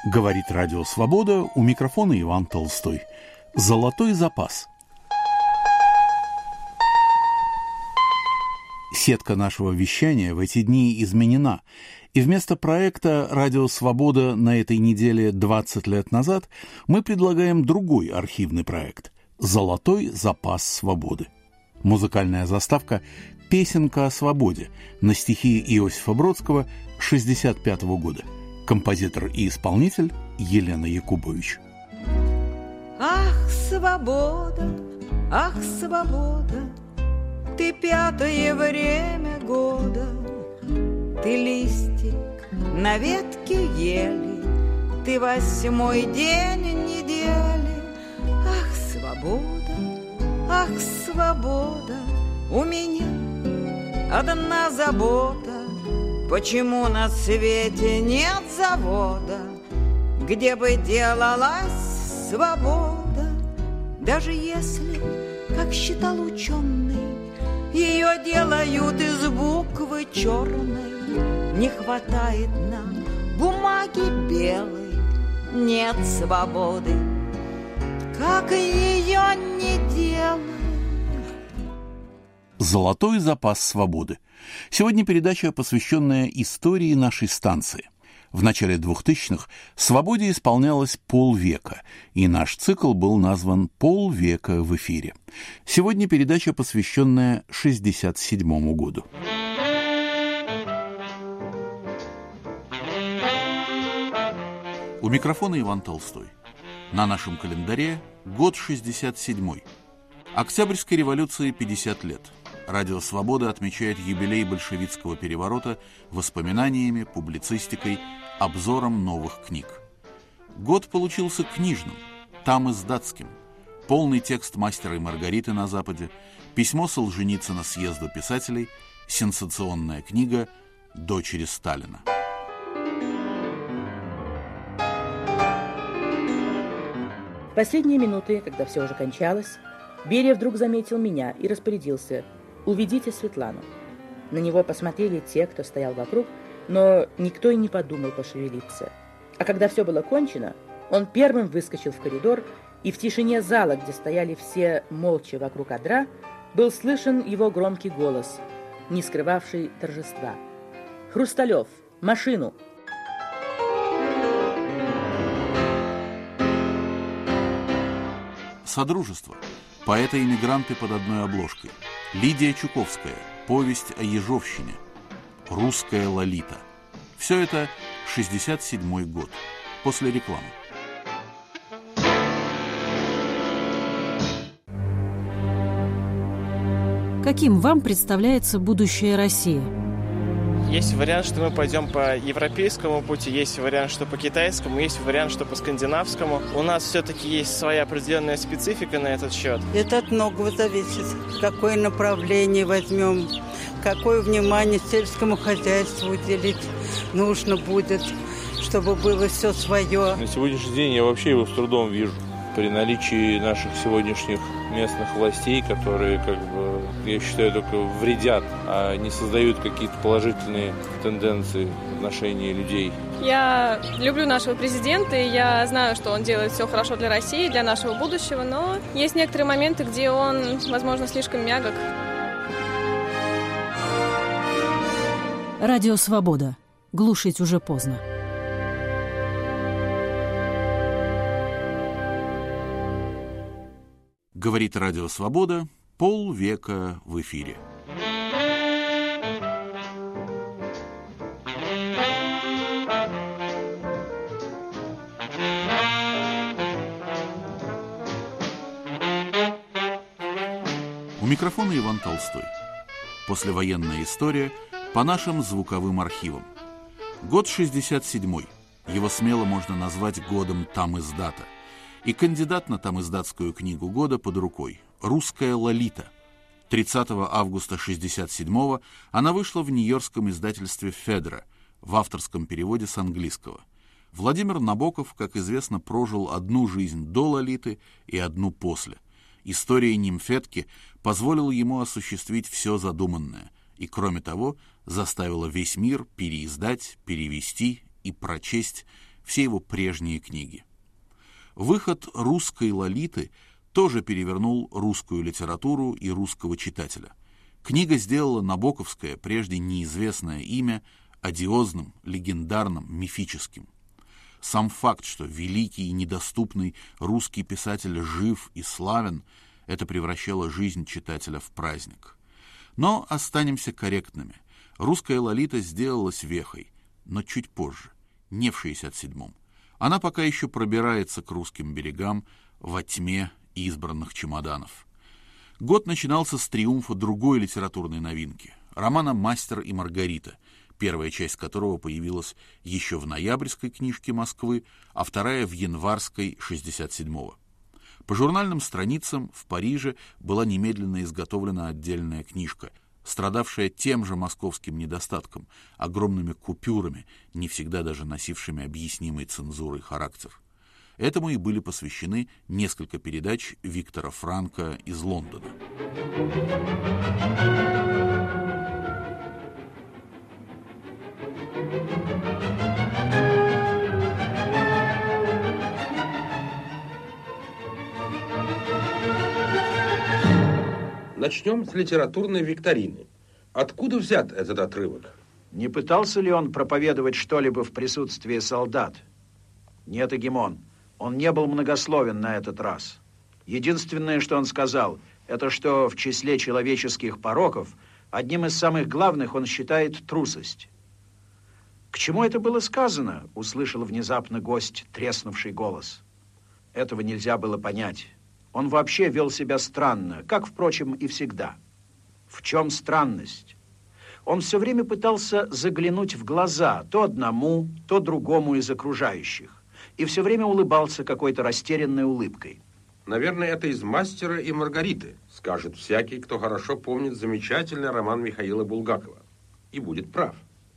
Говорит Радио Свобода, у микрофона Иван Толстой. Золотой запас. Сетка нашего вещания в эти дни изменена, и вместо проекта «Радио Свобода» на этой неделе 20 лет назад мы предлагаем другой архивный проект «Золотой запас свободы». Музыкальная заставка «Песенка о свободе» на стихи Иосифа Бродского 1965 года. Композитор и исполнитель Елена Якубович. Ах, свобода, ты пятое время года, ты листик на ветке ели, ты 8-й день недели. Ах, свобода, у меня одна забота. Почему на свете нет завода, где бы делалась свобода? Даже если, как считал ученый, ее делают из буквы черной, не хватает нам бумаги белой, нет свободы, как ее не делай. «Золотой запас свободы». Сегодня передача, посвященная истории нашей станции. В начале 2000-х «Свободе» исполнялось полвека, и наш цикл был назван «Полвека в эфире». Сегодня передача, посвященная 1967 году. У микрофона Иван Толстой. На нашем календаре год 67-й. Октябрьской революции 50 лет. Радио «Свобода» отмечает юбилей большевистского переворота воспоминаниями, публицистикой, обзором новых книг. Год получился книжным, тамиздатским. Полный текст «Мастера и Маргариты» на Западе, письмо Солженицына съезду писателей, сенсационная книга «Дочери Сталина». В последние минуты, когда все уже кончалось, Берия вдруг заметил меня и распорядился: «Уведите Светлану». На него посмотрели те, кто стоял вокруг, но никто и не подумал пошевелиться. А когда все было кончено, он первым выскочил в коридор, и в тишине зала, где стояли все молча вокруг одра, был слышен его громкий голос, не скрывавший торжества: «Хрусталев, машину!» Содружество. Поэты-эмигранты под одной обложкой. Лидия Чуковская. Повесть о Ежовщине. Русская Лолита. Все это 67-й год. После рекламы. Каким вам представляется будущее России? Есть вариант, что мы пойдем по европейскому пути, есть вариант, что по китайскому, есть вариант, что по скандинавскому. У нас все-таки есть своя определенная специфика на этот счет. Это от многого зависит. Какое направление возьмем, какое внимание сельскому хозяйству уделить нужно будет, чтобы было все свое. На сегодняшний день я вообще его с трудом вижу. При наличии наших сегодняшних местных властей, которые, я считаю, только вредят, а не создают какие-то положительные тенденции в отношении людей. Я люблю нашего президента, и я знаю, что он делает все хорошо для России, для нашего будущего, но есть некоторые моменты, где он, возможно, слишком мягок. Радио «Свобода». Глушить уже поздно. Говорит Радио Свобода, полвека в эфире. У микрофона Иван Толстой. Послевоенная история по нашим звуковым архивам. Год 67-й. Его смело можно назвать годом тамиздата. И кандидат на тамиздатскую книгу года под рукой – «Русская Лолита». 30 августа 1967-го она вышла в нью-йоркском издательстве «Федра» в авторском переводе с английского. Владимир Набоков, как известно, прожил одну жизнь до Лолиты и одну после. История нимфетки позволила ему осуществить все задуманное и, кроме того, заставила весь мир переиздать, перевести и прочесть все его прежние книги. Выход русской Лолиты тоже перевернул русскую литературу и русского читателя. Книга сделала набоковское, прежде неизвестное имя, одиозным, легендарным, мифическим. Сам факт, что великий и недоступный русский писатель жив и славен, это превращало жизнь читателя в праздник. Но останемся корректными. Русская Лолита сделалась вехой, но чуть позже, не в 67-м. Она пока еще пробирается к русским берегам во тьме избранных чемоданов. Год начинался с триумфа другой литературной новинки – романа «Мастер и Маргарита», первая часть которого появилась еще в ноябрьской книжке Москвы, а вторая в январской 67-го. По журнальным страницам в Париже была немедленно изготовлена отдельная книжка, страдавшая тем же московским недостатком, огромными купюрами, не всегда даже носившими объяснимый цензурой характер. Этому и были посвящены несколько передач Виктора Франка из Лондона. Начнем с литературной викторины. Откуда взят этот отрывок? Не пытался ли он проповедовать что-либо в присутствии солдат? Нет, Эгемон, он не был многословен на этот раз. Единственное, что он сказал, это что в числе человеческих пороков одним из самых главных он считает трусость. К чему это было сказано? Услышал внезапно гость треснувший голос. Этого нельзя было понять. Он вообще вел себя странно, как, впрочем, и всегда. В чем странность? Он все время пытался заглянуть в глаза то одному, то другому из окружающих, и все время улыбался какой-то растерянной улыбкой. Наверное, это из «Мастера и Маргариты», скажет всякий, кто хорошо помнит замечательный роман Михаила Булгакова. И будет прав.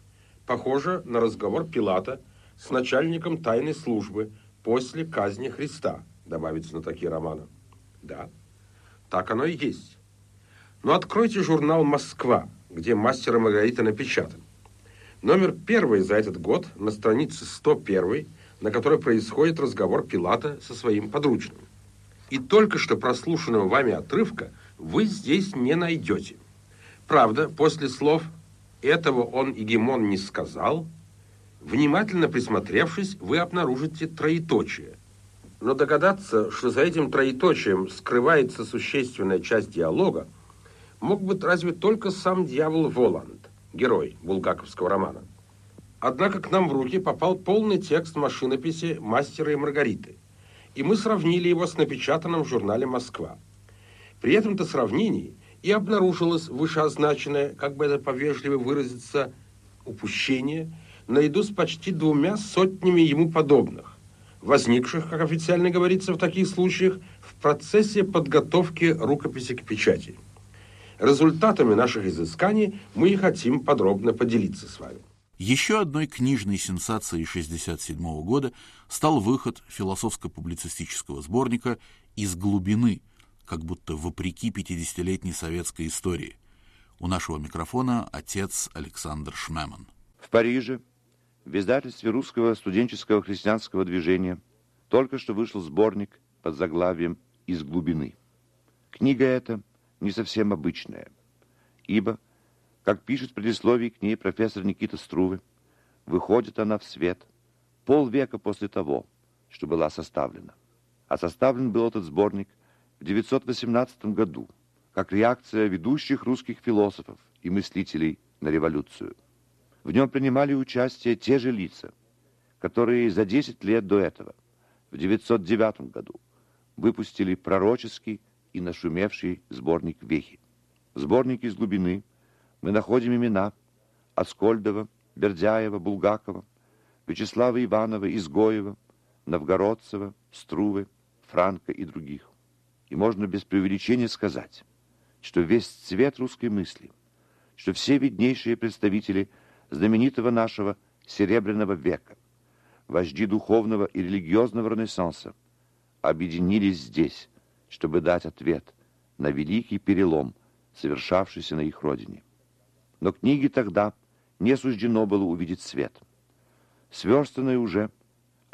Похоже на разговор Пилата с начальником тайной службы после казни Христа, добавит знатоки романа. Да, так оно и есть. Но откройте журнал «Москва», где «Мастер и Маргарита» напечатан. Номер 1 за этот год на странице 101, на которой происходит разговор Пилата со своим подручным. И только что прослушанного вами отрывка вы здесь не найдете. Правда, после слов «этого он, Эгемон, не сказал», внимательно присмотревшись, вы обнаружите троеточие. Но догадаться, что за этим троеточием скрывается существенная часть диалога, мог быть разве только сам дьявол Воланд, герой булгаковского романа. Однако к нам в руки попал полный текст машинописи «Мастера и Маргариты», и мы сравнили его с напечатанным в журнале «Москва». При этом-то сравнении и обнаружилось вышеозначенное, как бы это повежливо выразиться, упущение, наряду с почти 200 ему подобных, возникших, как официально говорится в таких случаях, в процессе подготовки рукописи к печати. Результатами наших изысканий мы и хотим подробно поделиться с вами. Еще одной книжной сенсацией 1967 года стал выход философско-публицистического сборника «Из глубины», как будто вопреки 50-летней советской истории. У нашего микрофона отец Александр Шмеман. В Париже в издательстве русского студенческого христианского движения только что вышел сборник под заглавием «Из глубины». Книга эта не совсем обычная, ибо, как пишет в предисловии к ней профессор Никита Струве, выходит она в свет полвека после того, что была составлена. А составлен был этот сборник в 918 году, как реакция ведущих русских философов и мыслителей на революцию. В нем принимали участие те же лица, которые за 10 лет до этого, в 909 году, выпустили пророческий и нашумевший сборник «Вехи». В сборнике «Из глубины» мы находим имена Аскольдова, Бердяева, Булгакова, Вячеслава Иванова, Изгоева, Новгородцева, Струве, Франка и других. И можно без преувеличения сказать, что весь цвет русской мысли, что все виднейшие представители знаменитого нашего Серебряного века, вожди духовного и религиозного ренессанса, объединились здесь, чтобы дать ответ на великий перелом, совершавшийся на их родине. Но книге тогда не суждено было увидеть свет. Сверстанное уже,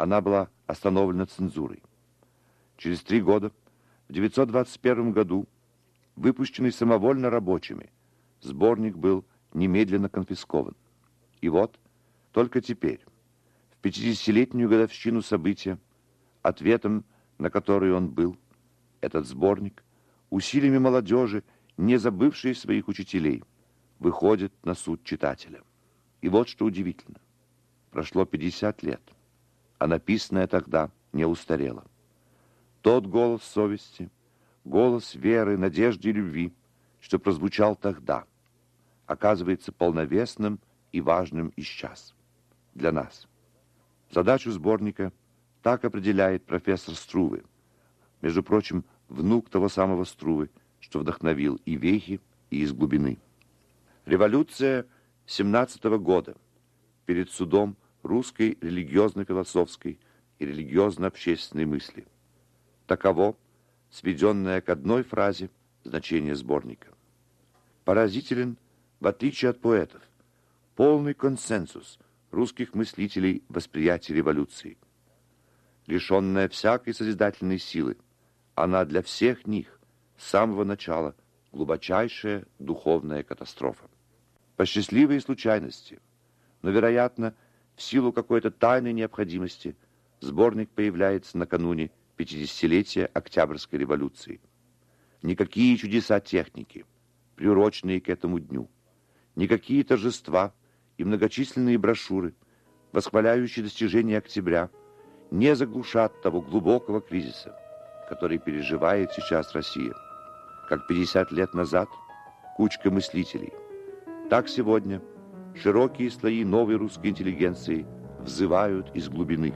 она была остановлена цензурой. Через 3 года, в 921 году, выпущенный самовольно рабочими, сборник был немедленно конфискован. И вот, только теперь, в 50-летнюю годовщину события, ответом, на который он был, этот сборник, усилиями молодежи, не забывшей своих учителей, выходит на суд читателя. И вот что удивительно. Прошло 50 лет, а написанное тогда не устарело. Тот голос совести, голос веры, надежды и любви, что прозвучал тогда, оказывается полновесным и важным и сейчас для нас. Задачу сборника так определяет профессор Струве, между прочим, внук того самого Струве, что вдохновил и Вехи, и из глубины. Революция 17-го года перед судом русской религиозно-философской и религиозно-общественной мысли. Таково, сведенное к одной фразе, значение сборника. Поразителен, в отличие от поэтов, полный консенсус русских мыслителей в восприятии революции. Лишенная всякой созидательной силы, она для всех них с самого начала глубочайшая духовная катастрофа. По счастливой случайности, но, вероятно, в силу какой-то тайной необходимости, сборник появляется накануне 50-летия Октябрьской революции. Никакие чудеса техники, приуроченные к этому дню, никакие торжества и многочисленные брошюры, восхваляющие достижения октября, не заглушат того глубокого кризиса, который переживает сейчас Россия. Как 50 лет назад кучка мыслителей, так сегодня широкие слои новой русской интеллигенции взывают из глубины.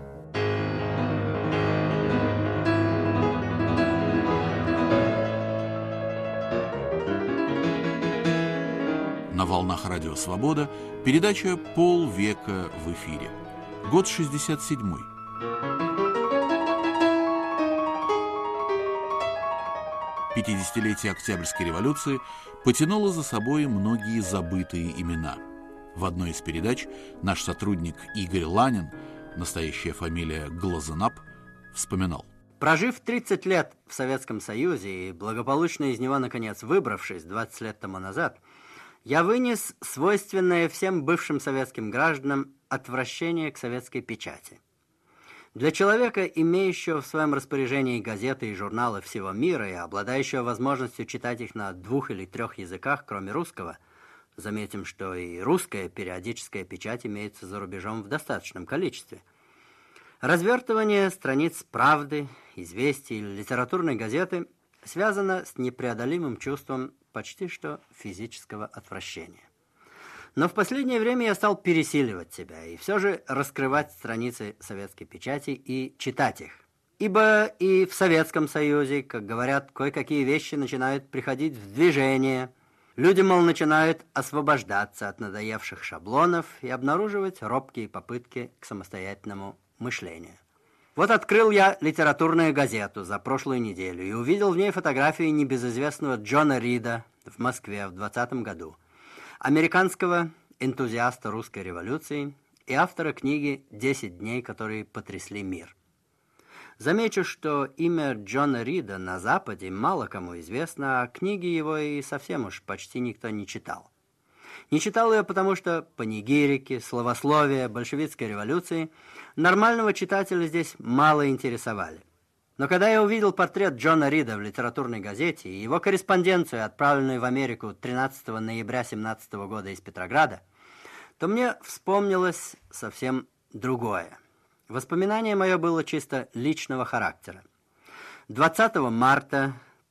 На волнах Радио Свобода передача «Полвека в эфире». Год 67-й. Пятидесятилетие Октябрьской революции потянуло за собой многие забытые имена. В одной из передач наш сотрудник Игорь Ланин, настоящая фамилия Глазенап, вспоминал. Прожив 30 лет в Советском Союзе и благополучно из него, наконец, выбравшись 20 лет тому назад, я вынес свойственное всем бывшим советским гражданам отвращение к советской печати. Для человека, имеющего в своем распоряжении газеты и журналы всего мира и обладающего возможностью читать их на 2 или 3 языках, кроме русского, заметим, что и русская периодическая печать имеется за рубежом в достаточном количестве, развертывание страниц «Правды», «Известий» или литературной газеты связано с непреодолимым чувством почти что физического отвращения. Но в последнее время я стал пересиливать себя и все же раскрывать страницы советской печати и читать их. Ибо и в Советском Союзе, как говорят, кое-какие вещи начинают приходить в движение. Люди, мол, начинают освобождаться от надоевших шаблонов и обнаруживать робкие попытки к самостоятельному мышлению. Вот открыл я литературную газету за прошлую неделю и увидел в ней фотографию небезызвестного Джона Рида в Москве в 20 году, американского энтузиаста русской революции и автора книги «10 дней, которые потрясли мир». Замечу, что имя Джона Рида на Западе мало кому известно, а книги его и совсем уж почти никто не читал. Не читал ее, потому что панигирики, словословия большевистской революции нормального читателя здесь мало интересовали. Но когда я увидел портрет Джона Рида в литературной газете и его корреспонденцию, отправленную в Америку 13 ноября 1917 года из Петрограда, то мне вспомнилось совсем другое. Воспоминание мое было чисто личного характера. 20 марта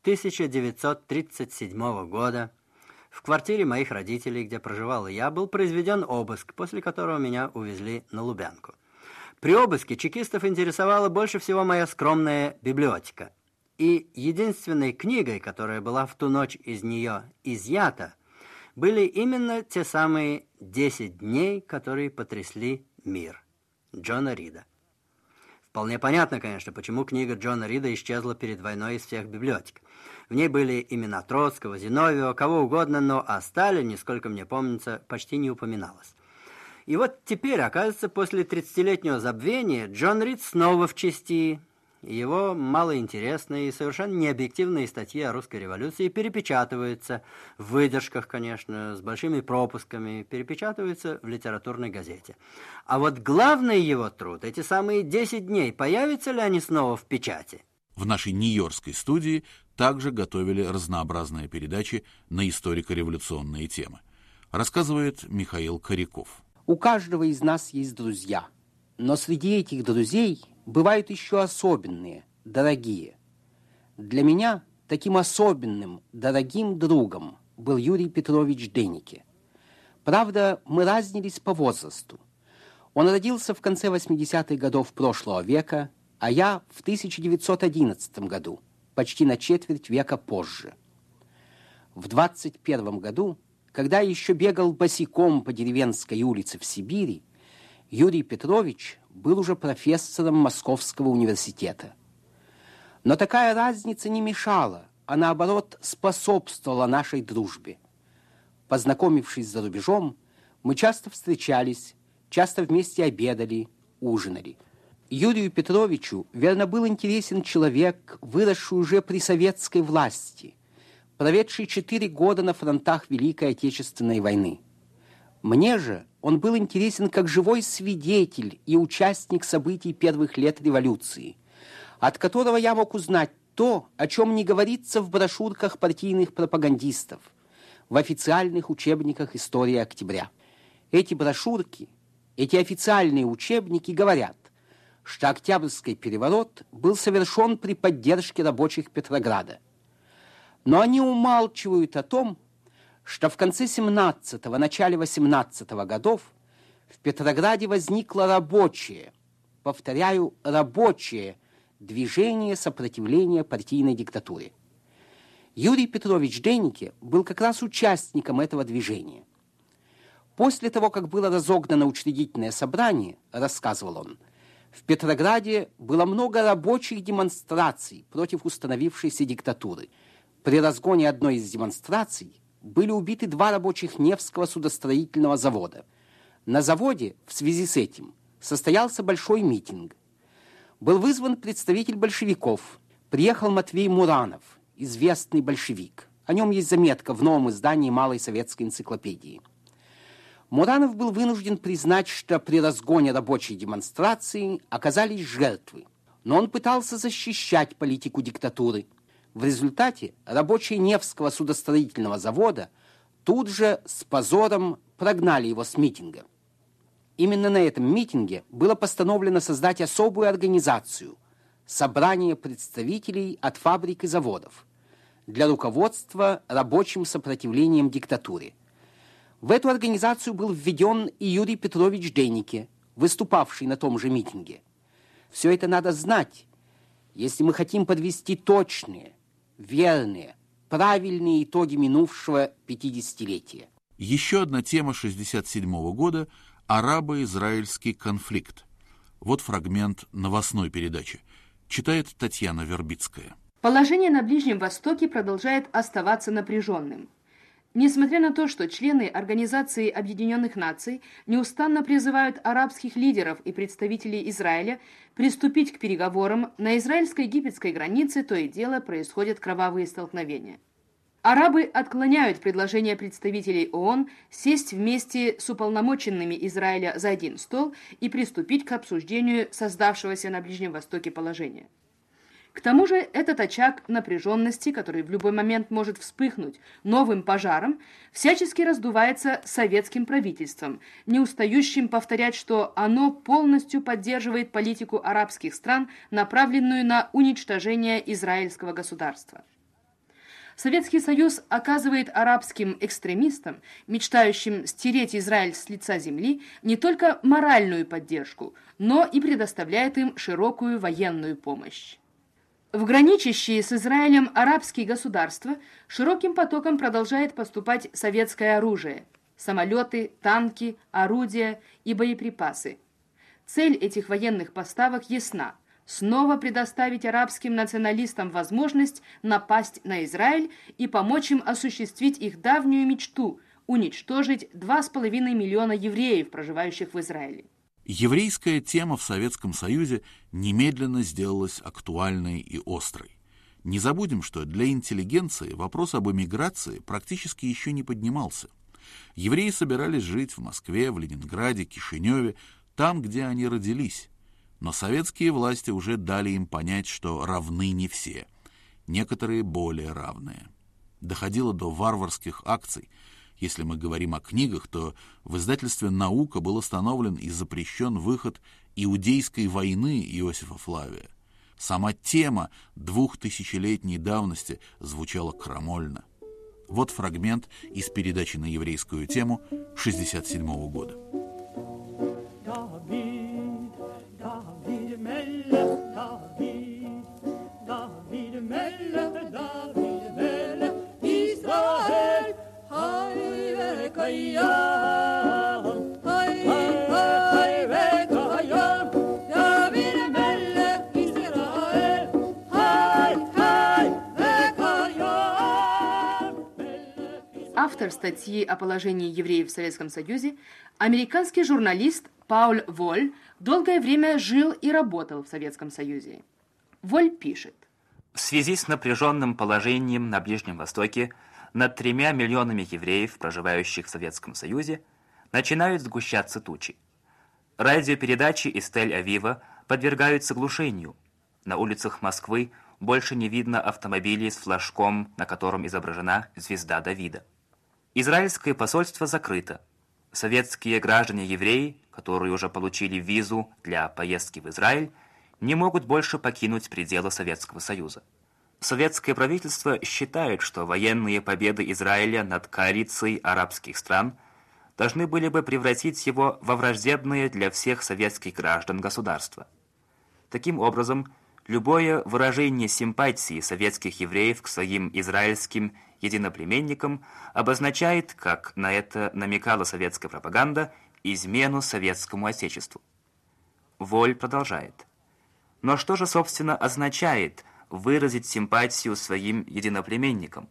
1937 года в квартире моих родителей, где проживал и я, был произведен обыск, после которого меня увезли на Лубянку. При обыске чекистов интересовала больше всего моя скромная библиотека. И единственной книгой, которая была в ту ночь из нее изъята, были именно те самые 10 дней, которые потрясли мир Джона Рида. Вполне понятно, конечно, почему книга Джона Рида исчезла перед войной из всех библиотек. В ней были имена Троцкого, Зиновьева, кого угодно, но о Сталине, сколько мне помнится, почти не упоминалось. И вот теперь, оказывается, после 30-летнего забвения Джон Рид снова в чести. Его малоинтересные и совершенно необъективные статьи о русской революции перепечатываются, в выдержках, конечно, с большими пропусками, перепечатываются в литературной газете. А вот главный его труд, эти самые 10 дней, появятся ли они снова в печати? В нашей нью-йоркской студии также готовили разнообразные передачи на историко-революционные темы. Рассказывает Михаил Коряков. У каждого из нас есть друзья, но среди этих друзей бывают еще особенные, дорогие. Для меня таким особенным, дорогим другом был Юрий Петрович Денеке. Правда, мы разнились по возрасту. Он родился в конце 80-х годов прошлого века, а я в 1911 году, почти на четверть века позже. В 21 году, когда я еще бегал босиком по деревенской улице в Сибири, Юрий Петрович был уже профессором Московского университета. Но такая разница не мешала, а наоборот способствовала нашей дружбе. Познакомившись за рубежом, мы часто встречались, часто вместе обедали, ужинали. Юрию Петровичу, верно, был интересен человек, выросший уже при советской власти, проведший 4 года на фронтах Великой Отечественной войны. Мне же он был интересен как живой свидетель и участник событий первых лет революции, от которого я мог узнать то, о чем не говорится в брошюрках партийных пропагандистов, в официальных учебниках истории октября. Эти брошюрки, эти официальные учебники говорят, что Октябрьский переворот был совершен при поддержке рабочих Петрограда. Но они умалчивают о том, что в конце 17-го, начале 18-го годов в Петрограде возникло рабочее, повторяю, рабочее движение сопротивления партийной диктатуре. Юрий Петрович Денеке был как раз участником этого движения. После того, как было разогнано учредительное собрание, рассказывал он, в Петрограде было много рабочих демонстраций против установившейся диктатуры. При разгоне одной из демонстраций были убиты 2 рабочих Невского судостроительного завода. На заводе в связи с этим состоялся большой митинг. Был вызван представитель большевиков. Приехал Матвей Муранов, известный большевик. О нем есть заметка в новом издании Малой советской энциклопедии. Муранов был вынужден признать, что при разгоне рабочей демонстрации оказались жертвы. Но он пытался защищать политику диктатуры. В результате рабочие Невского судостроительного завода тут же с позором прогнали его с митинга. Именно на этом митинге было постановлено создать особую организацию – собрание представителей от фабрик и заводов для руководства рабочим сопротивлением диктатуре. В эту организацию был введен и Юрий Петрович Денеке, выступавший на том же митинге. Все это надо знать, если мы хотим подвести точные, верные, правильные итоги минувшего 50-летия. Еще одна тема 1967 года – арабо-израильский конфликт. Вот фрагмент новостной передачи. Читает Татьяна Вербицкая. Положение на Ближнем Востоке продолжает оставаться напряженным. Несмотря на то, что члены Организации Объединенных Наций неустанно призывают арабских лидеров и представителей Израиля приступить к переговорам, на израильско-египетской границе то и дело происходят кровавые столкновения. Арабы отклоняют предложение представителей ООН сесть вместе с уполномоченными Израиля за один стол и приступить к обсуждению создавшегося на Ближнем Востоке положения. К тому же этот очаг напряженности, который в любой момент может вспыхнуть новым пожаром, всячески раздувается советским правительством, не устающим повторять, что оно полностью поддерживает политику арабских стран, направленную на уничтожение израильского государства. Советский Союз оказывает арабским экстремистам, мечтающим стереть Израиль с лица земли, не только моральную поддержку, но и предоставляет им широкую военную помощь. В граничащие с Израилем арабские государства широким потоком продолжает поступать советское оружие – самолеты, танки, орудия и боеприпасы. Цель этих военных поставок ясна – снова предоставить арабским националистам возможность напасть на Израиль и помочь им осуществить их давнюю мечту – уничтожить 2,5 миллиона евреев, проживающих в Израиле. Еврейская тема в Советском Союзе немедленно сделалась актуальной и острой. Не забудем, что для интеллигенции вопрос об эмиграции практически еще не поднимался. Евреи собирались жить в Москве, в Ленинграде, Кишиневе, там, где они родились. Но советские власти уже дали им понять, что равны не все, некоторые более равные. Доходило до варварских акций. Если мы говорим о книгах, то в издательстве «Наука» был остановлен и запрещен выход «Иудейской войны» Иосифа Флавия. Сама тема 2000-летней давности звучала крамольно. Вот фрагмент из передачи на еврейскую тему 1967 года. Автор статьи о положении евреев в Советском Союзе, американский журналист Пауль Воль, долгое время жил и работал в Советском Союзе. Воль пишет. В связи с напряженным положением на Ближнем Востоке над 3 миллионами евреев, проживающих в Советском Союзе, начинают сгущаться тучи. Радиопередачи из Тель-Авива подвергаются глушению. На улицах Москвы больше не видно автомобилей с флажком, на котором изображена звезда Давида. Израильское посольство закрыто. Советские граждане-евреи, которые уже получили визу для поездки в Израиль, не могут больше покинуть пределы Советского Союза. Советское правительство считает, что военные победы Израиля над коалицией арабских стран должны были бы превратить его во враждебное для всех советских граждан государство. Таким образом, любое выражение симпатии советских евреев к своим израильским единоплеменникам обозначает, как на это намекала советская пропаганда, измену советскому отечеству. Воль продолжает. Но что же, собственно, означает выразить симпатию своим единоплеменникам?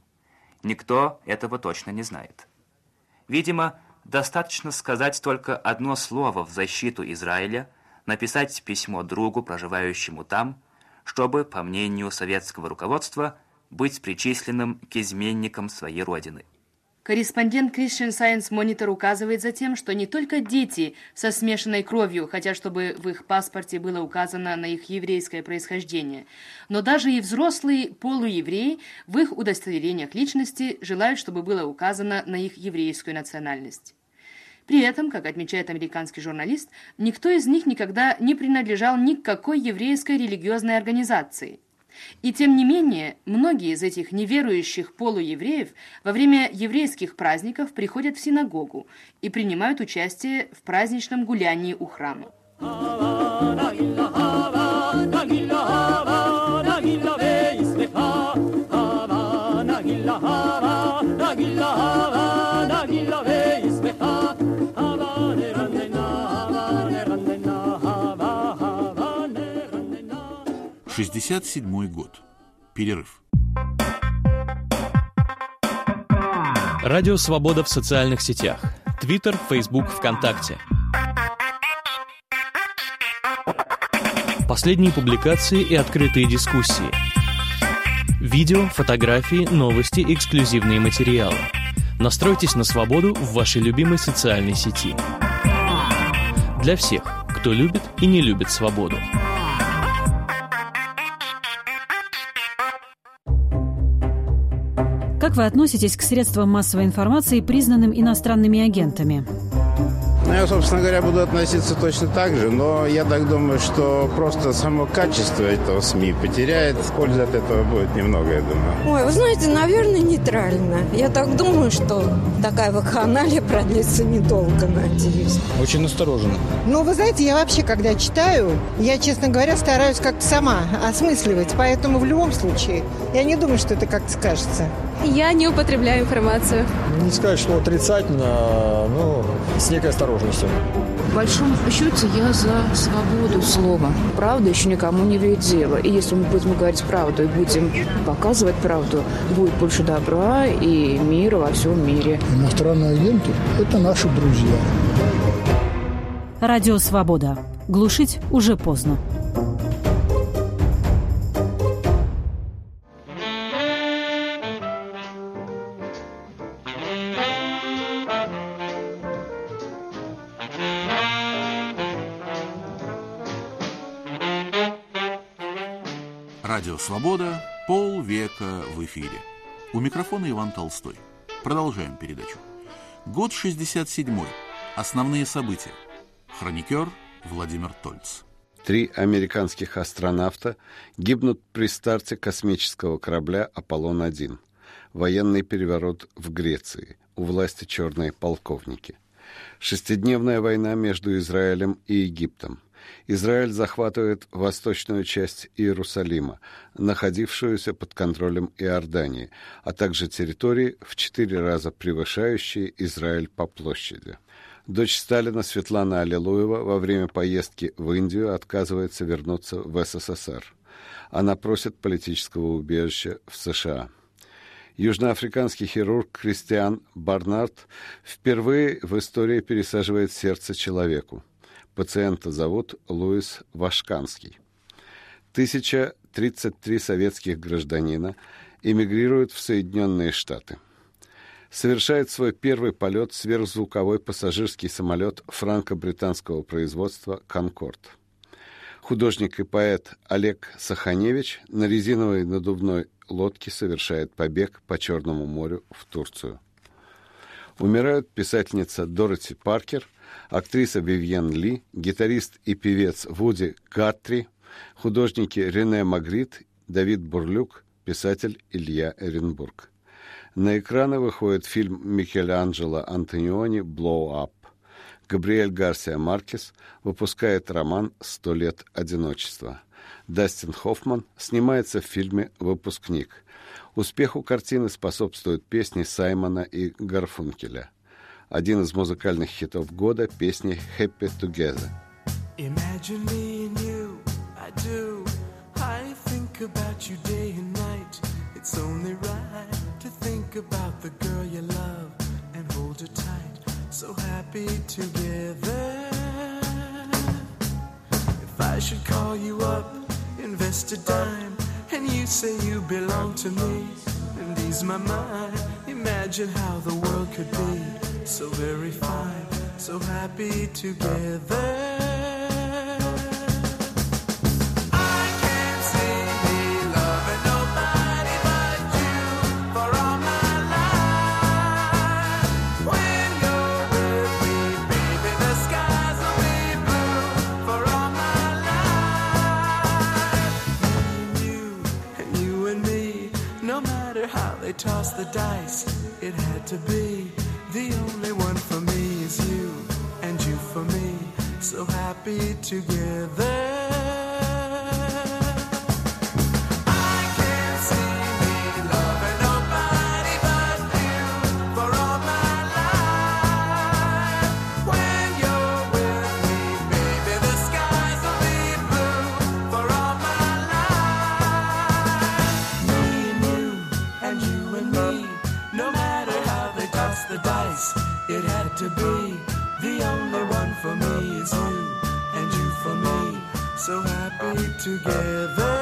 Никто этого точно не знает. Видимо, достаточно сказать только одно слово в защиту Израиля, написать письмо другу, проживающему там, чтобы, по мнению советского руководства, быть причисленным к изменникам своей родины. Корреспондент Christian Science Monitor указывает затем, что не только дети со смешанной кровью хотят, чтобы в их паспорте было указано на их еврейское происхождение, но даже и взрослые полуевреи в их удостоверениях личности желают, чтобы было указано на их еврейскую национальность. При этом, как отмечает американский журналист, никто из них никогда не принадлежал ни к какой еврейской религиозной организации. И тем не менее, многие из этих неверующих полуевреев во время еврейских праздников приходят в синагогу и принимают участие в праздничном гулянии у храма. — 1967 год. Перерыв. Радио «Свобода» в социальных сетях. Твиттер, Фейсбук, ВКонтакте. Последние публикации и открытые дискуссии. Видео, фотографии, новости, эксклюзивные материалы. Настройтесь на свободу в вашей любимой социальной сети. Для всех, кто любит и не любит свободу. Как вы относитесь к средствам массовой информации, признанным иностранными агентами? Я, собственно говоря, буду относиться точно так же, но я так думаю, что просто само качество этого СМИ потеряет. Пользы от этого будет немного, я думаю. Ой, вы знаете, наверное, нейтрально. Я так думаю, что такая вакханалия продлится недолго, надеюсь. Очень настороженно. Ну, вы знаете, я вообще, когда читаю, я, честно говоря, стараюсь как-то сама осмысливать. Поэтому в любом случае, я не думаю, что это как-то скажется. Я не употребляю информацию. Не сказать, что отрицательно, но с некой осторожностью. В большом счете я за свободу слова. Правда еще никому не вредит дело. И если мы будем говорить правду и будем показывать правду, будет больше добра и мира во всем мире. Иностранные агенты – это наши друзья. Радио «Свобода». Глушить уже поздно. Радио «Свобода», полвека в эфире. У микрофона Иван Толстой. Продолжаем передачу. Год 67-й. Основные события. Хроникер Владимир Тольц. 3 американских астронавта гибнут при старте космического корабля «Аполлон-1». Военный переворот в Греции. У власти черные полковники. 6-дневная война между Израилем и Египтом. Израиль захватывает восточную часть Иерусалима, находившуюся под контролем Иордании, а также территории, в 4 раза превышающие Израиль по площади. Дочь Сталина Светлана Аллилуева во время поездки в Индию отказывается вернуться в СССР. Она просит политического убежища в США. Южноафриканский хирург Кристиан Барнард впервые в истории пересаживает сердце человеку. Пациента зовут Луис Вашканский. 1033 советских гражданина эмигрируют в Соединенные Штаты. Совершает свой первый полет сверхзвуковой пассажирский самолет франко-британского производства «Конкорд». Художник и поэт Олег Саханевич на резиновой надувной лодке совершает побег по Черному морю в Турцию. Умирают писательница Дороти Паркер, актриса Вивьен Ли, гитарист и певец Вуди Гаттри, художники Рене Магрит, Давид Бурлюк, писатель Илья Эренбург. На экраны выходит фильм Микеланджело Антониони «Blow Up». Габриэль Гарсия Маркес выпускает роман «100 лет одиночества». Дастин Хоффман снимается в фильме «Выпускник». Успеху картины способствуют песни Саймона и Гарфункеля. Один из музыкальных хитов года – песни «Happy Together». Imagine me and you, I do. I think about you day and night. It's only right to think about the girl you love and hold her tight. So happy together. If I should call you up, invest a dime, and you say you belong to me and ease my mind. Imagine how the world could be so very fine, so happy together. Toss the dice, it had to be. The only one for me is you, and you for me, so happy together. It had to be. The only one for me is you, and you for me, so happy together.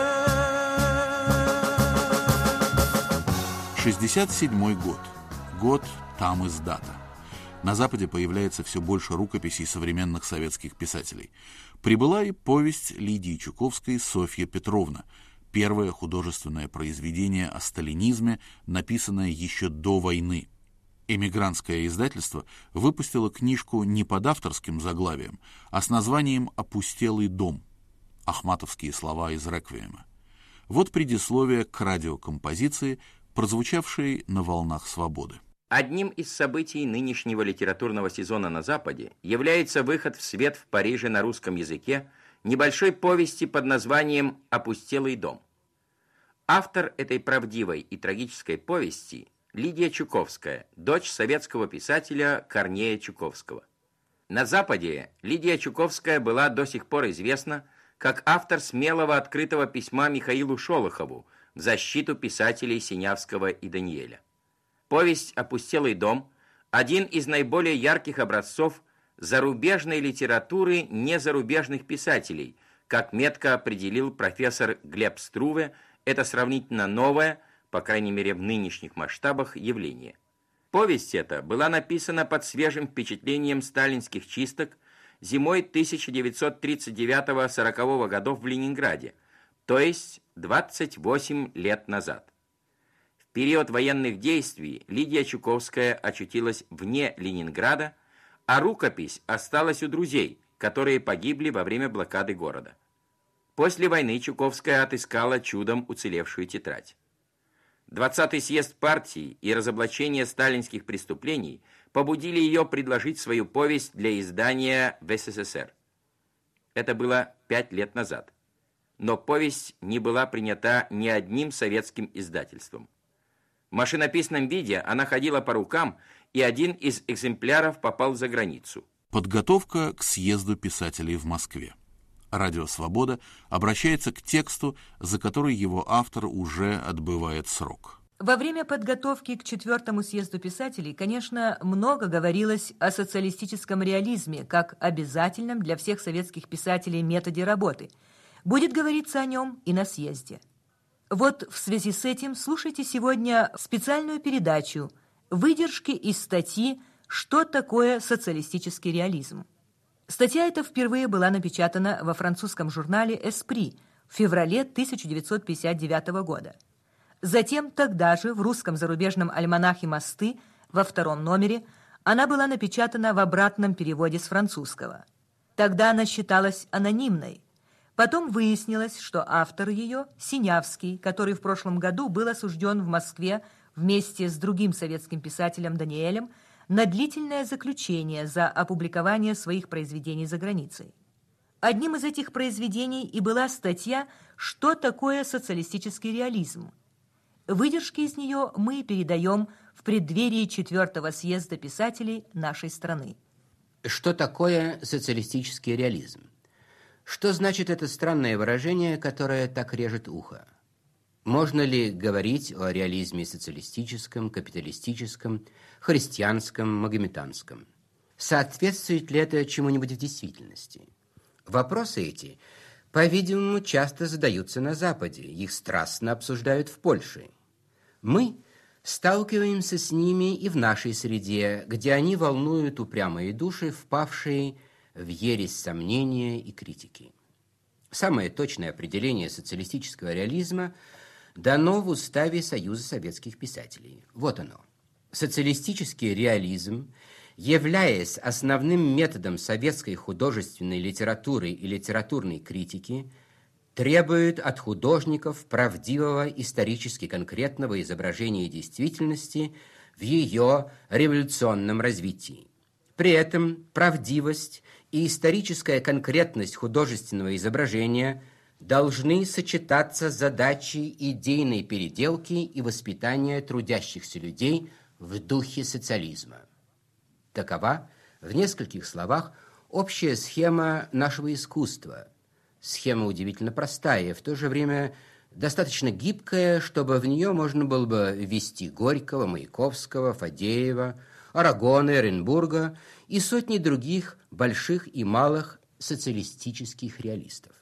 67-й год. Год там из дата. На Западе появляется все больше рукописей современных советских писателей. Прибыла и повесть Лидии Чуковской «Софья Петровна», первое художественное произведение о сталинизме, написанное еще до войны. Эмигрантское издательство выпустило книжку не под авторским заглавием, а с названием «Опустелый дом». Ахматовские слова из «Реквиема». Вот предисловие к радиокомпозиции, прозвучавшей на волнах «Свободы». Одним из событий нынешнего литературного сезона на Западе является выход в свет в Париже на русском языке небольшой повести под названием «Опустелый дом». Автор этой правдивой и трагической повести Лидия Чуковская, дочь советского писателя Корнея Чуковского. На Западе Лидия Чуковская была до сих пор известна как автор смелого открытого письма Михаилу Шолохову в защиту писателей Синявского и Даниэля. Повесть «Опустелый дом» – один из наиболее ярких образцов зарубежной литературы незарубежных писателей, как метко определил профессор Глеб Струве, это сравнительно новое, по крайней мере в нынешних масштабах, явление. Повесть эта была написана под свежим впечатлением сталинских чисток зимой 1939-40 годов в Ленинграде, то есть 28 лет назад. В период военных действий Лидия Чуковская очутилась вне Ленинграда, а рукопись осталась у друзей, которые погибли во время блокады города. После войны Чуковская отыскала чудом уцелевшую тетрадь. 20-й съезд партии и разоблачение сталинских преступлений побудили ее предложить свою повесть для издания в СССР. Это было 5 лет назад. Но повесть не была принята ни одним советским издательством. В машинописном виде она ходила по рукам, и один из экземпляров попал за границу. Подготовка к съезду писателей в Москве. Радио «Свобода» обращается к тексту, за который его автор уже отбывает срок. Во время подготовки к 4-му съезду писателей, конечно, много говорилось о социалистическом реализме как обязательном для всех советских писателей методе работы. Будет говориться о нем и на съезде. Вот в связи с этим слушайте сегодня специальную передачу «Выдержки из статьи «Что такое социалистический реализм?». Статья эта впервые была напечатана во французском журнале «Эспри» в феврале 1959 года. Затем тогда же в русском зарубежном альманахе «Мосты» во 2-м номере она была напечатана в обратном переводе с французского. Тогда она считалась анонимной. Потом выяснилось, что автор ее – Синявский, который в прошлом году был осужден в Москве вместе с другим советским писателем Даниэлем на длительное заключение за опубликование своих произведений за границей. Одним из этих произведений и была статья «Что такое социалистический реализм?». Выдержки из нее мы передаем в преддверии 4-го съезда писателей нашей страны. Что такое социалистический реализм? Что значит это странное выражение, которое так режет ухо? Можно ли говорить о реализме социалистическом, капиталистическом, христианском, магометанском? Соответствует ли это чему-нибудь в действительности? Вопросы эти, по-видимому, часто задаются на Западе, их страстно обсуждают в Польше. Мы сталкиваемся с ними и в нашей среде, где они волнуют упрямые души, впавшие в ересь сомнения и критики. Самое точное определение социалистического реализма дано в Уставе Союза советских писателей. Вот оно. Социалистический реализм, являясь основным методом советской художественной литературы и литературной критики, требует от художников правдивого исторически конкретного изображения действительности в ее революционном развитии. При этом правдивость и историческая конкретность художественного изображения должны сочетаться с задачей идейной переделки и воспитания трудящихся людей в духе социализма. Такова, в нескольких словах, общая схема нашего искусства. Схема удивительно простая, и в то же время достаточно гибкая, чтобы в нее можно было бы ввести Горького, Маяковского, Фадеева, Арагона, Эренбурга и сотни других больших и малых социалистических реалистов.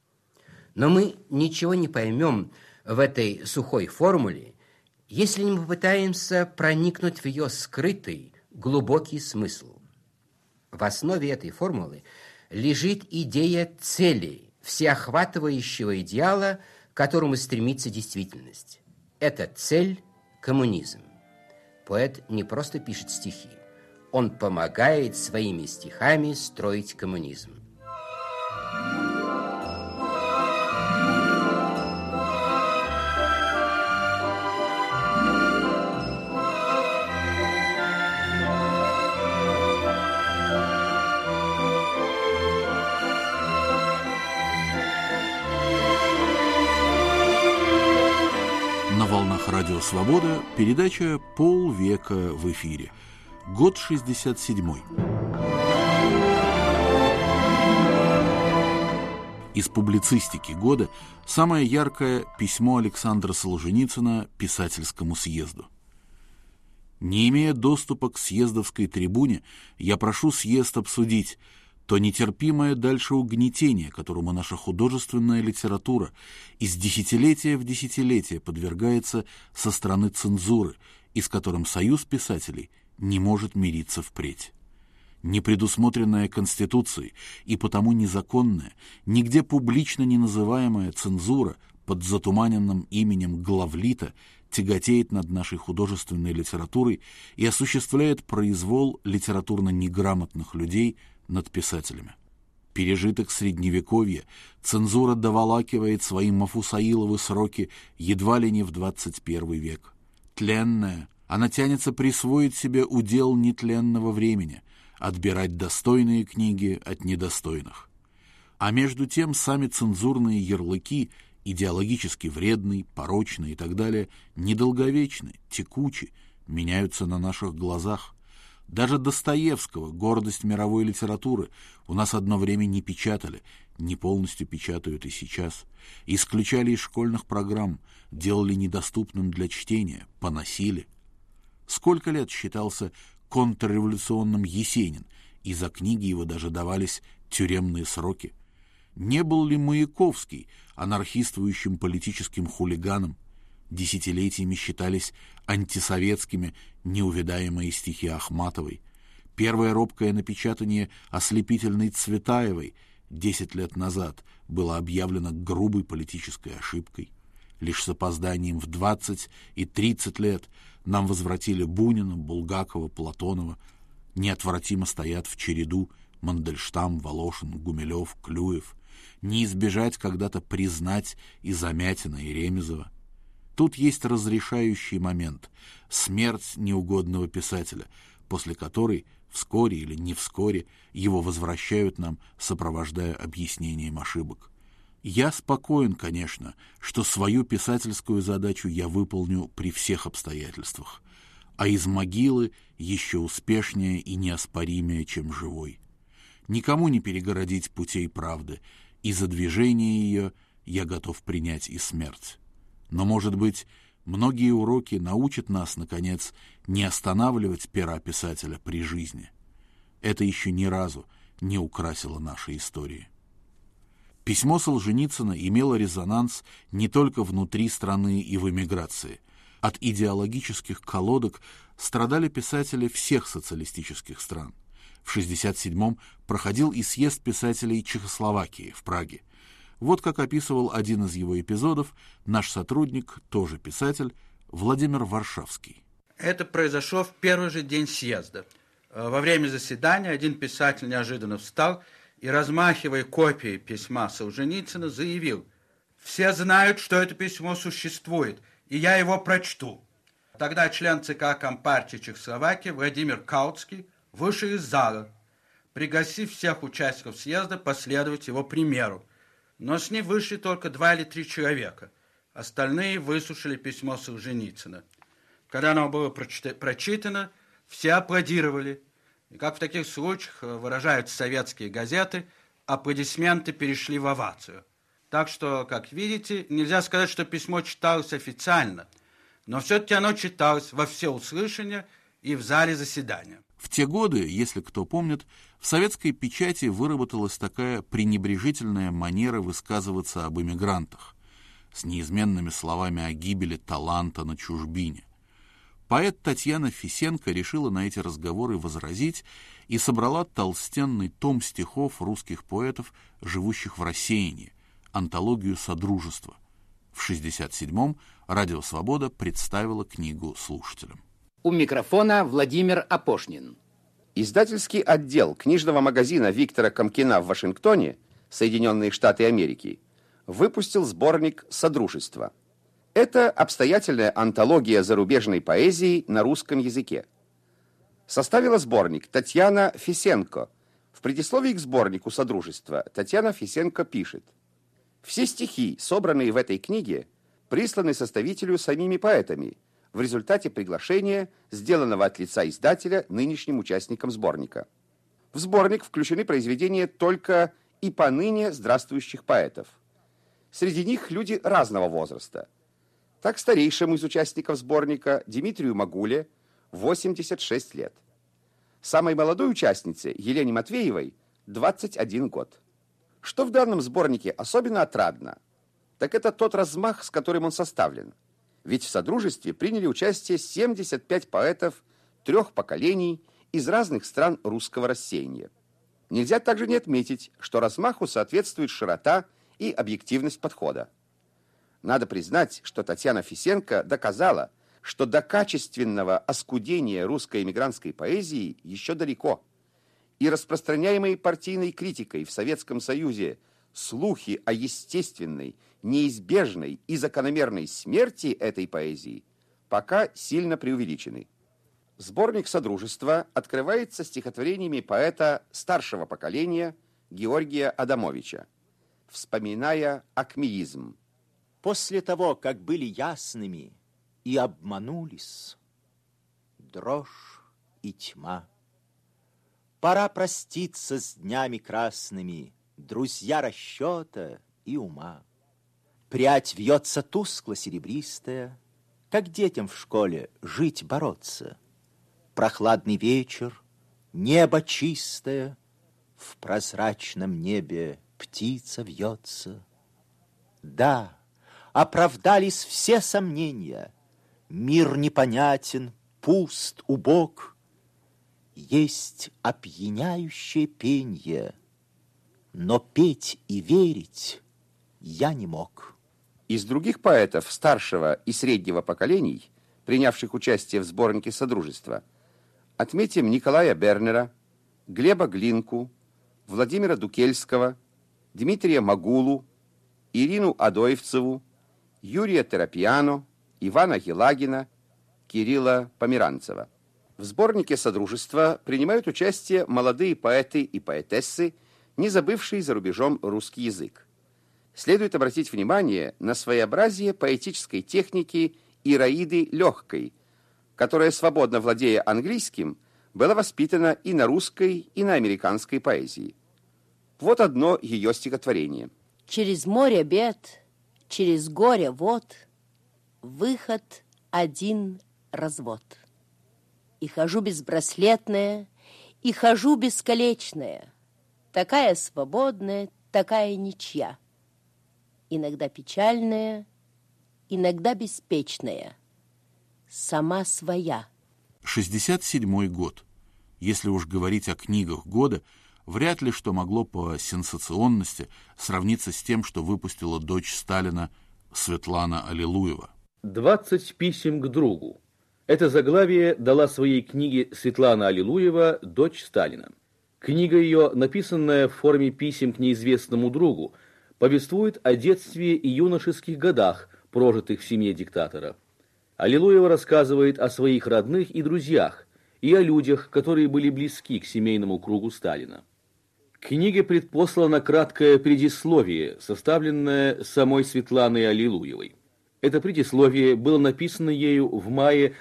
Но мы ничего не поймем в этой сухой формуле, если не попытаемся проникнуть в ее скрытый, глубокий смысл. В основе этой формулы лежит идея цели, всеохватывающего идеала, к которому стремится действительность. Эта цель – коммунизм. Поэт не просто пишет стихи, он помогает своими стихами строить коммунизм. Радио «Свобода», передача «Полвека в эфире». Год 67-й. Из публицистики года самое яркое письмо Александра Солженицына писательскому съезду. «Не имея доступа к съездовской трибуне, я прошу съезд обсудить то нетерпимое дальше угнетение, которому наша художественная литература из десятилетия в десятилетие подвергается со стороны цензуры, и с которым Союз писателей не может мириться впредь. Непредусмотренная Конституцией и потому незаконная, нигде публично не называемая цензура под затуманенным именем главлита тяготеет над нашей художественной литературой и осуществляет произвол литературно неграмотных людей над писателями. Пережиток Средневековья цензура доволакивает свои Мафусаиловы сроки едва ли не в 21 век. Тленная, она тянется присвоить себе удел нетленного времени, отбирать достойные книги от недостойных. А между тем сами цензурные ярлыки, идеологически вредный, порочный и так далее, недолговечны, текучи, меняются на наших глазах. Даже Достоевского, гордость мировой литературы, у нас одно время не печатали, не полностью печатают и сейчас. Исключали из школьных программ, делали недоступным для чтения, поносили. Сколько лет считался контрреволюционным Есенин, и за книги его даже давались тюремные сроки. Не был ли Маяковский анархистующим политическим хулиганом? Десятилетиями считались антисоветскими неувядаемые стихи Ахматовой. Первое робкое напечатание ослепительной Цветаевой 10 лет назад было объявлено грубой политической ошибкой. Лишь с опозданием в 20 и 30 лет нам возвратили Бунина, Булгакова, Платонова. Неотвратимо стоят в череду Мандельштам, Волошин, Гумилев, Клюев. Не избежать когда-то признать и Замятина, и Ремезова. Тут есть разрешающий момент — смерть неугодного писателя, после которой вскоре или не вскоре его возвращают нам, сопровождая объяснением ошибок. Я спокоен, конечно, что свою писательскую задачу я выполню при всех обстоятельствах, а из могилы еще успешнее и неоспоримее, чем живой. Никому не перегородить путей правды, и за движение ее я готов принять и смерть. Но, может быть, многие уроки научат нас, наконец, не останавливать пера писателя при жизни. Это еще ни разу не украсило нашей истории. Письмо Солженицына имело резонанс не только внутри страны и в эмиграции. От идеологических колодок страдали писатели всех социалистических стран. В 1967-м проходил и съезд писателей Чехословакии в Праге. Вот как описывал один из его эпизодов наш сотрудник, тоже писатель, Владимир Варшавский. Это произошло в первый же день съезда. Во время заседания один писатель неожиданно встал и, размахивая копией письма Солженицына, заявил: «Все знают, что это письмо существует, и я его прочту». Тогда член ЦК Компартии Чехословакии Владимир Каутский вышел из зала, пригласив всех участников съезда последовать его примеру. Но с ним вышли только 2 или 3 человека. Остальные выслушали письмо Солженицына. Когда оно было прочитано, все аплодировали. И как в таких случаях выражают советские газеты, аплодисменты перешли в овацию. Так что, как видите, нельзя сказать, что письмо читалось официально, но все-таки оно читалось во всеуслышание и в зале заседания. В те годы, если кто помнит, в советской печати выработалась такая пренебрежительная манера высказываться об эмигрантах, с неизменными словами о гибели таланта на чужбине. Поэт Татьяна Фисенко решила на эти разговоры возразить и собрала толстенный том стихов русских поэтов, живущих в рассеянии, антологию «Содружество». В 1967-м «Радио Свобода» представила книгу слушателям. У микрофона Владимир Апошнин. Издательский отдел книжного магазина Виктора Комкина в Вашингтоне, Соединенные Штаты Америки, выпустил сборник «Содружество». Это обстоятельная антология зарубежной поэзии на русском языке. Составила сборник Татьяна Фисенко. В предисловии к сборнику «Содружество» Татьяна Фисенко пишет: «Все стихи, собранные в этой книге, присланы составителю самими поэтами в результате приглашения, сделанного от лица издателя нынешним участникам сборника. В сборник включены произведения только и поныне здравствующих поэтов. Среди них люди разного возраста. Так старейшему из участников сборника, Дмитрию Магуле, 86 лет. Самой молодой участнице, Елене Матвеевой, 21 год. Что в данном сборнике особенно отрадно, так это тот размах, с которым он составлен. Ведь в содружестве приняли участие 75 поэтов 3 поколений из разных стран русского рассеяния. Нельзя также не отметить, что размаху соответствует широта и объективность подхода. Надо признать, что Татьяна Фисенко доказала, что до качественного оскудения русской эмигрантской поэзии еще далеко. И распространяемые партийной критикой в Советском Союзе слухи о естественной, неизбежной и закономерной смерти этой поэзии пока сильно преувеличены. Сборник «Содружества» открывается стихотворениями поэта старшего поколения Георгия Адамовича, вспоминая акмеизм. После того, как были ясными и обманулись, дрожь и тьма, пора проститься с днями красными, друзья расчета и ума. Прядь вьется тускло-серебристая, как детям в школе жить бороться. Прохладный вечер, небо чистое, в прозрачном небе птица вьется. Да, оправдались все сомнения, мир непонятен, пуст, убог. Есть опьяняющее пенье, но петь и верить я не мог. Из других поэтов старшего и среднего поколений, принявших участие в сборнике «Содружества», отметим Николая Бернера, Глеба Глинку, Владимира Дукельского, Дмитрия Магулу, Ирину Адоевцеву, Юрия Терапиано, Ивана Елагина, Кирилла Померанцева. В сборнике «Содружества» принимают участие молодые поэты и поэтессы, не забывшие за рубежом русский язык. Следует обратить внимание на своеобразие поэтической техники Ираиды Легкой, которая, свободно владея английским, была воспитана и на русской, и на американской поэзии. Вот одно ее стихотворение. «Через море бед, через горе вод, выход один развод. И хожу безбраслетная, и хожу бесколечная, такая свободная, такая ничья, иногда печальная, иногда беспечная, сама своя». 67-й год. Если уж говорить о книгах года, вряд ли что могло по сенсационности сравниться с тем, что выпустила дочь Сталина Светлана Аллилуева. 20 писем к другу. Это заглавие дала своей книге Светлана Аллилуева «Дочь Сталина». Книга ее, написанная в форме писем к неизвестному другу, повествует о детстве и юношеских годах, прожитых в семье диктатора. Аллилуева рассказывает о своих родных и друзьях, и о людях, которые были близки к семейному кругу Сталина. К книге предпослано краткое предисловие, составленное самой Светланой Аллилуевой. Это предисловие было написано ею в мае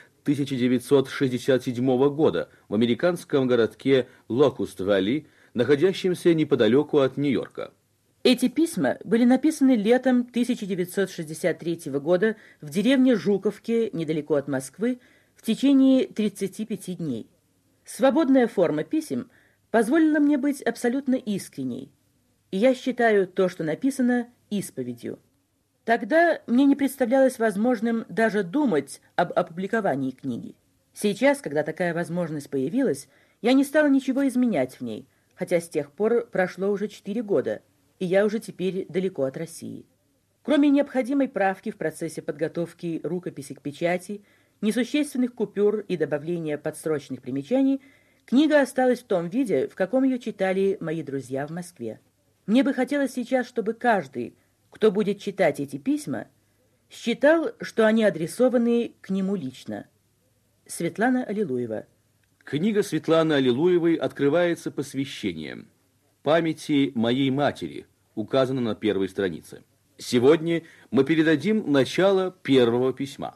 1967 года в американском городке Локуст-Валли, находящемся неподалеку от Нью-Йорка. Эти письма были написаны летом 1963 года в деревне Жуковки, недалеко от Москвы, в течение 35 дней. Свободная форма писем позволила мне быть абсолютно искренней, и я считаю то, что написано, исповедью. Тогда мне не представлялось возможным даже думать об опубликовании книги. Сейчас, когда такая возможность появилась, я не стала ничего изменять в ней, хотя с тех пор прошло уже 4 года, и я уже теперь далеко от России. Кроме необходимой правки в процессе подготовки рукописи к печати, несущественных купюр и добавления подстрочных примечаний, книга осталась в том виде, в каком ее читали мои друзья в Москве. Мне бы хотелось сейчас, чтобы каждый, кто будет читать эти письма, считал, что они адресованы к нему лично. Светлана Аллилуева. Книга Светланы Аллилуевой открывается посвящением памяти моей матери, указано на первой странице. Сегодня мы передадим начало первого письма.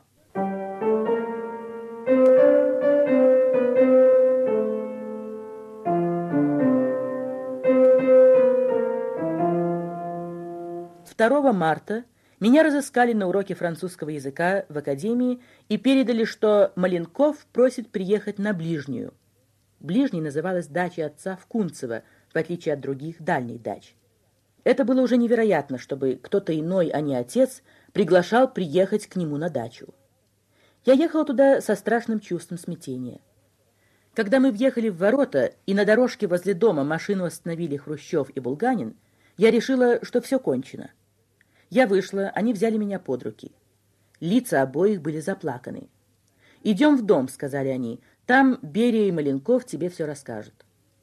«2 марта меня разыскали на уроке французского языка в академии и передали, что Маленков просит приехать на Ближнюю. Ближней называлась дача отца в Кунцево, в отличие от других дальних дач. Это было уже невероятно, чтобы кто-то иной, а не отец, приглашал приехать к нему на дачу. Я ехала туда со страшным чувством смятения. Когда мы въехали в ворота, и на дорожке возле дома машину остановили Хрущев и Булганин, я решила, что все кончено. Я вышла, они взяли меня под руки. Лица обоих были заплаканы. «Идем в дом», — сказали они, — «там Берия и Маленков тебе все расскажут».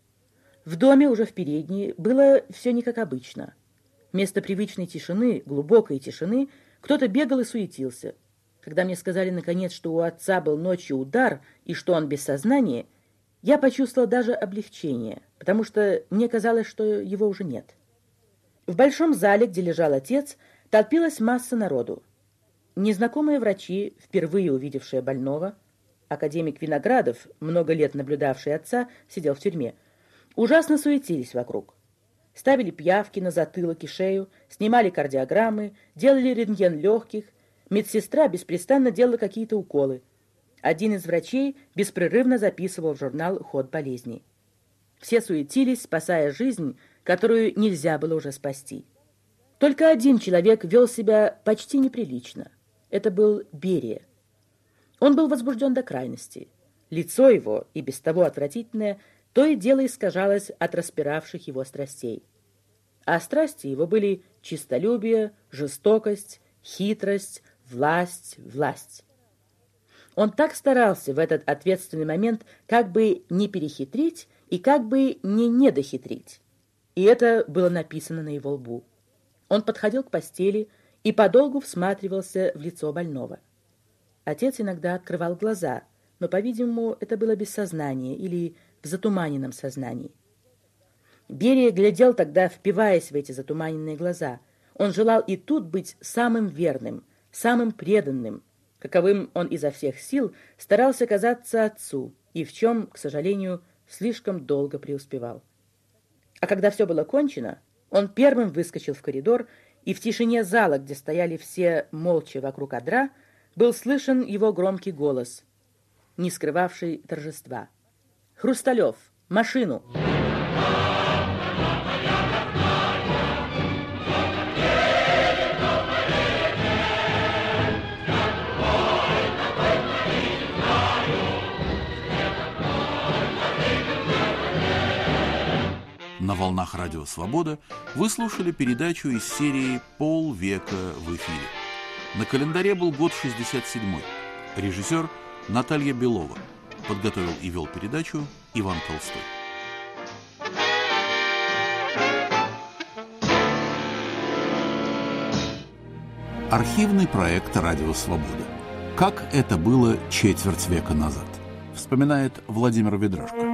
В доме, уже в передней, было все не как обычно. Вместо привычной тишины, глубокой тишины, кто-то бегал и суетился. Когда мне сказали, наконец, что у отца был ночью удар и что он без сознания, я почувствовала даже облегчение, потому что мне казалось, что его уже нет. В большом зале, где лежал отец, толпилась масса народу. Незнакомые врачи, впервые увидевшие больного, академик Виноградов, много лет наблюдавший отца, сидел в тюрьме, ужасно суетились вокруг. Ставили пиявки на затылок и шею, снимали кардиограммы, делали рентген легких, медсестра беспрестанно делала какие-то уколы. Один из врачей беспрерывно записывал в журнал ход болезни. Все суетились, спасая жизнь, которую нельзя было уже спасти. Только один человек вел себя почти неприлично. Это был Берия. Он был возбужден до крайности. Лицо его, и без того отвратительное, то и дело искажалось от распиравших его страстей. А страсти его были честолюбие, жестокость, хитрость, власть. Он так старался в этот ответственный момент как бы не перехитрить и как бы не недохитрить. И это было написано на его лбу. Он подходил к постели и подолгу всматривался в лицо больного. Отец иногда открывал глаза, но, по-видимому, это было без сознания или в затуманенном сознании. Берия глядел тогда, впиваясь в эти затуманенные глаза. Он желал и тут быть самым верным, самым преданным, каковым он изо всех сил старался казаться отцу и в чем, к сожалению, слишком долго преуспевал. А когда все было кончено, он первым выскочил в коридор, и в тишине зала, где стояли все молча вокруг одра, был слышен его громкий голос, не скрывавший торжества. «Хрусталев! Машину!» На волнах Радио Свобода вы слушали передачу из серии «Полвека в эфире». На календаре был год 67-й. Режиссер Наталья Белова. Подготовил и вел передачу Иван Толстой. Архивный проект «Радио Свобода». Как это было четверть века назад, вспоминает Владимир Ведражко.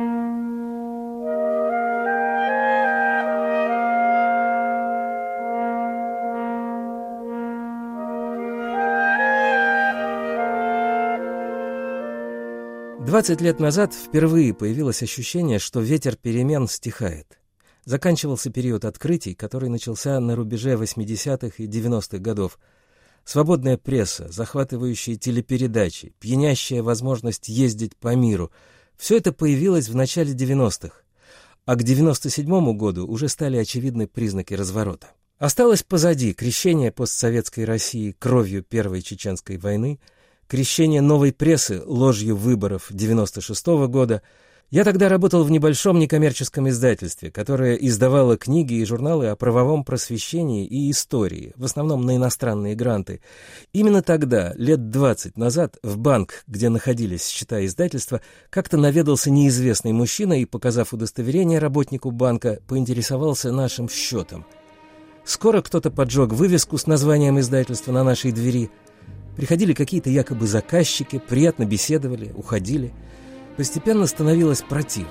«20 лет назад впервые появилось ощущение, что ветер перемен стихает. Заканчивался период открытий, который начался на рубеже 80-х и 90-х годов. Свободная пресса, захватывающие телепередачи, пьянящая возможность ездить по миру — все это появилось в начале 90-х. А к 97-му году уже стали очевидны признаки разворота. Осталось позади крещение постсоветской России кровью Первой Чеченской войны, крещение новой прессы ложью выборов 96-го года. Я тогда работал в небольшом некоммерческом издательстве, которое издавало книги и журналы о правовом просвещении и истории, в основном на иностранные гранты. Именно тогда, лет 20 назад, в банк, где находились счета издательства, как-то наведался неизвестный мужчина и, показав удостоверение работнику банка, поинтересовался нашим счетом. Скоро кто-то поджег вывеску с названием издательства на нашей двери. Приходили какие-то якобы заказчики, приятно беседовали, уходили. Постепенно становилось противно.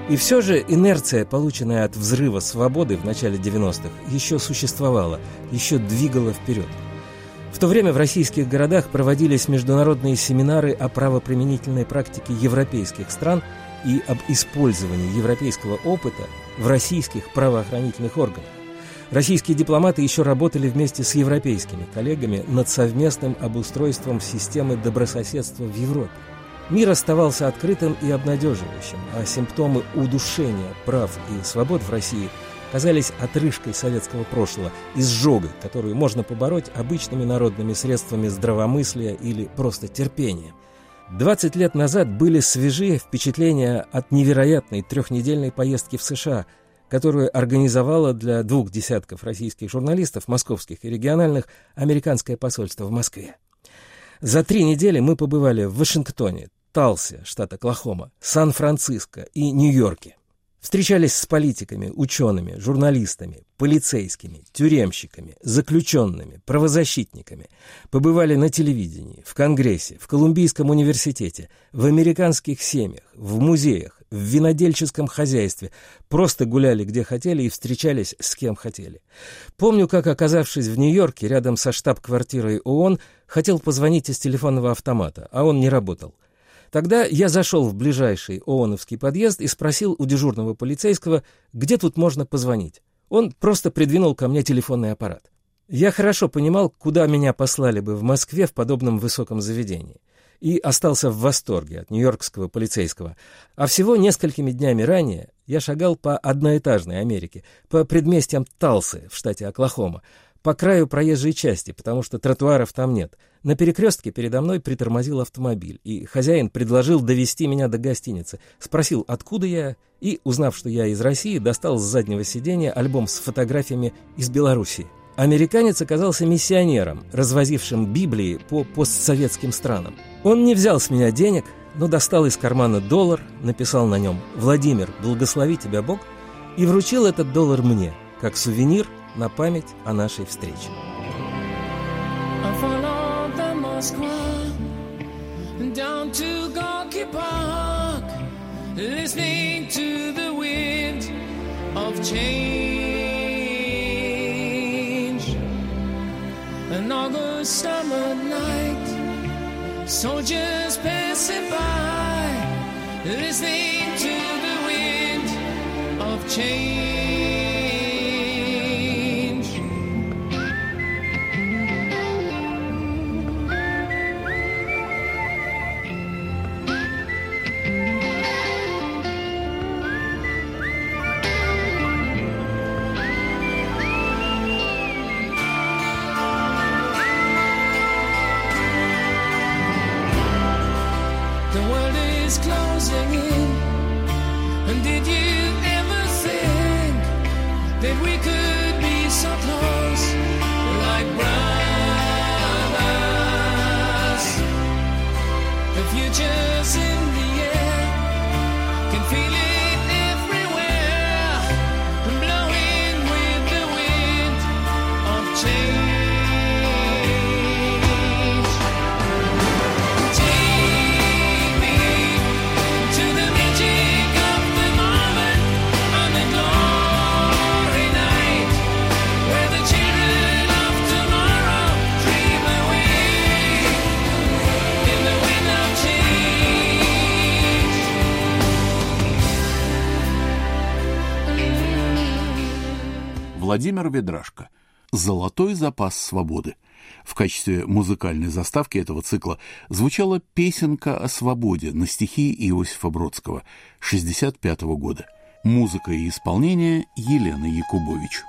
И все же инерция, полученная от взрыва свободы в начале 90-х, еще существовала, еще двигала вперед. В то время в российских городах проводились международные семинары о правоприменительной практике европейских стран и об использовании европейского опыта в российских правоохранительных органах. Российские дипломаты еще работали вместе с европейскими коллегами над совместным обустройством системы добрососедства в Европе. Мир оставался открытым и обнадеживающим, а симптомы удушения прав и свобод в России казались отрыжкой советского прошлого, изжогой, которую можно побороть обычными народными средствами здравомыслия или просто терпением. 20 лет назад были свежие впечатления от невероятной трехнедельной поездки в США, которую организовало для 2 десятков российских журналистов, московских и региональных, американское посольство в Москве. За 3 недели мы побывали в Вашингтоне, Талсе, штат Оклахома, Сан-Франциско и Нью-Йорке. Встречались с политиками, учеными, журналистами, полицейскими, тюремщиками, заключенными, правозащитниками. Побывали на телевидении, в Конгрессе, в Колумбийском университете, в американских семьях, в музеях, в винодельческом хозяйстве. Просто гуляли где хотели и встречались с кем хотели. Помню, как, оказавшись в Нью-Йорке рядом со штаб-квартирой ООН, хотел позвонить из телефонного автомата, а он не работал. Тогда я зашел в ближайший ООНовский подъезд и спросил у дежурного полицейского, где тут можно позвонить. Он просто придвинул ко мне телефонный аппарат. Я хорошо понимал, куда меня послали бы в Москве в подобном высоком заведении. И остался в восторге от нью-йоркского полицейского. А всего несколькими днями ранее я шагал по одноэтажной Америке, по предместьям Талсы в штате Оклахома, по краю проезжей части, потому что тротуаров там нет. На перекрестке передо мной притормозил автомобиль, и хозяин предложил довезти меня до гостиницы. Спросил, откуда я, и, узнав, что я из России, достал с заднего сиденья альбом с фотографиями из Белоруссии. Американец оказался миссионером, развозившим Библии по постсоветским странам. Он не взял с меня денег, но достал из кармана $1, написал на нем «Владимир, благослови тебя Бог», и вручил этот $1 мне, как сувенир на память о нашей встрече. Down to Gorky Park, listening to the wind of change. An August summer night, soldiers passing by, listening to the wind of change. Closing in, and did you ever think that we could be so close, like brothers? The future's in the air, can feel it everywhere, blowing with the wind of change. Владимир Ведрашко. «Золотой запас свободы». В качестве музыкальной заставки этого цикла звучала песенка о свободе на стихи Иосифа Бродского 1965 года. Музыка и исполнение Елены Якубович.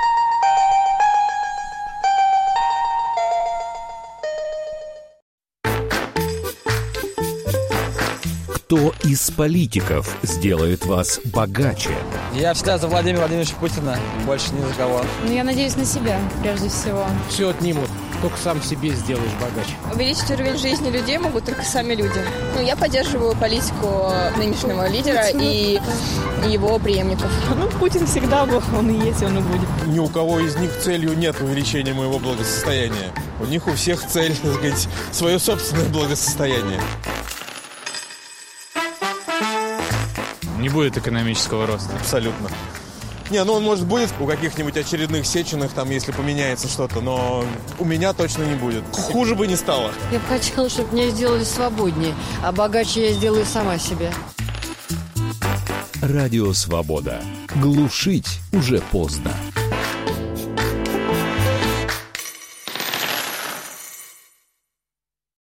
Кто из политиков сделает вас богаче? Я всегда за Владимира Владимировича Путина, больше ни за кого. Ну, я надеюсь на себя, прежде всего. Все отнимут, только сам себе сделаешь богаче. Увеличить уровень жизни людей могут только сами люди. Ну, я поддерживаю политику нынешнего лидера и его преемников. Ну, Путин всегда был, он и есть, он и будет. Ни у кого из них целью нет увеличения моего благосостояния. У них у всех цель, так сказать, свое собственное благосостояние. Не будет экономического роста. Абсолютно. Не, ну он, может, будет у каких-нибудь очередных Сеченых, там, если поменяется что-то, но у меня точно не будет. Хуже бы не стало. Я бы хотела, чтобы меня сделали свободнее, а богаче я сделаю сама себя. Радио «Свобода». Глушить уже поздно.